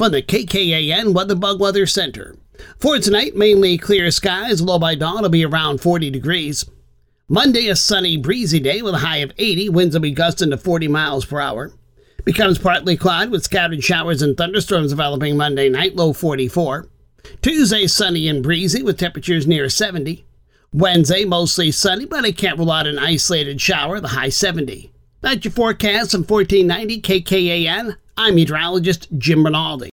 from the KKAN WeatherBug Weather Center. For tonight, mainly clear skies. Low by dawn will be around 40 degrees. Monday, a sunny, breezy day with a high of 80. Winds will be gusting to 40 miles per hour. Becomes partly cloudy with scattered showers and thunderstorms developing Monday night, low 44. Tuesday, sunny and breezy with temperatures near 70. Wednesday, mostly sunny, but I can't rule out an isolated shower, the high 70. That's your forecast from 1490 KKAN. I'm meteorologist Jim Rinaldi.